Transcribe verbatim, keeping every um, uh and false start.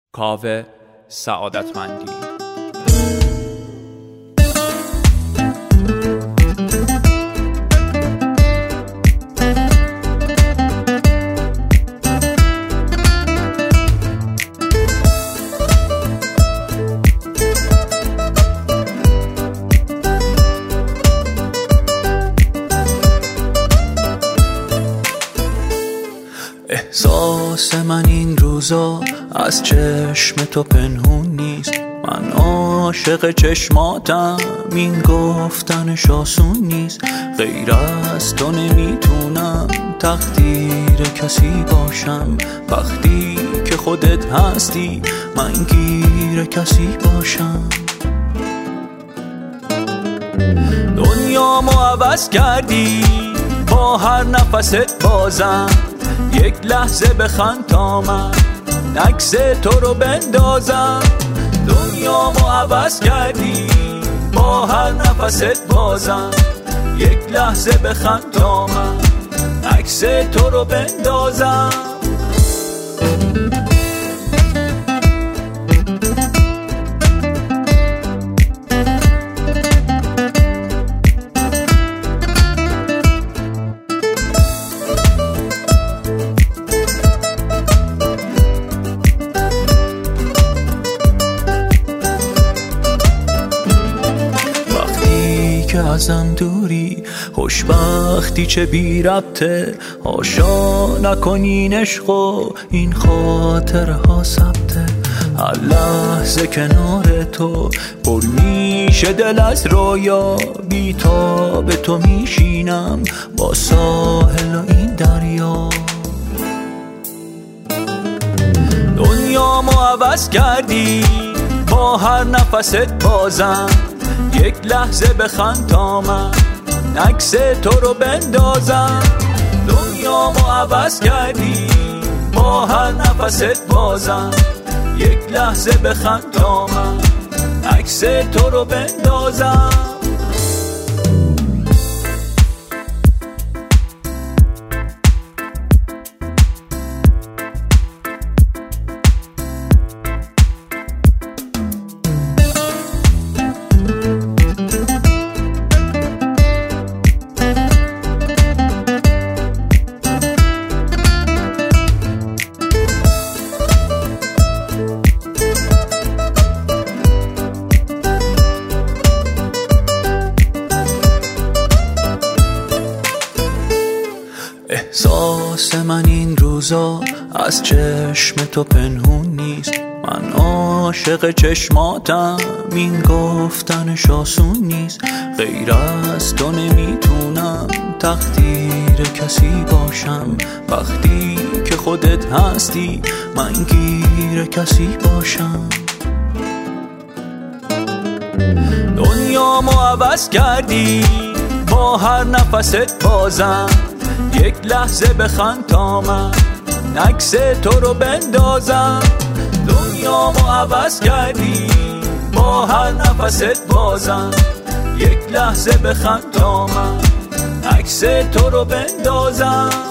کاوه سعادتمندی. احساس من این روزا از چشم تو پنهون نیست. من عاشق چشماتم، این گفتنش آسون نیست. غیر از تو نمیتونم تقدیر کسی باشم. وقتی که خودت هستی من گیر کسی باشم. دنیامو عوض کردی با هر نفست بازم. یک لحظه بخند تا من عکس تو رو بندازم. دنیامو عوض کردی با هر نفست بازم. یک لحظه بخند تا من عکس تو رو بندازم. که ازم دوری خوشبختی چه بی ربطه. هاشا نکنین عشق و این خاطره ها ثبته. هر لحظه کنار تو پر میشه دل از رویا. بی تا به تو میشینم با ساحل و این دریا. دنیامو عوض کردی با هر نفست بازم. یک لحظه بخند تا من عکس تو رو بندازم. دنیامو عوض کردی با هر نفست بازم. یک لحظه بخند تا من عکس تو رو بندازم. احساس من این روزا از چشم تو پنهون نیست. من عاشق چشماتم، این گفتنش آسون نیست. غیر از تو نمیتونم تقدیر کسی باشم. وقتی که خودت هستی من گیر کسی باشم. دنیامو عوض کردی با هر نفست بازم. یک لحظه بخند تا من عکس تو رو بندازم. دنیامو عوض کردی با هر نفست بازم. یک لحظه بخند تا من عکس تو رو بندازم.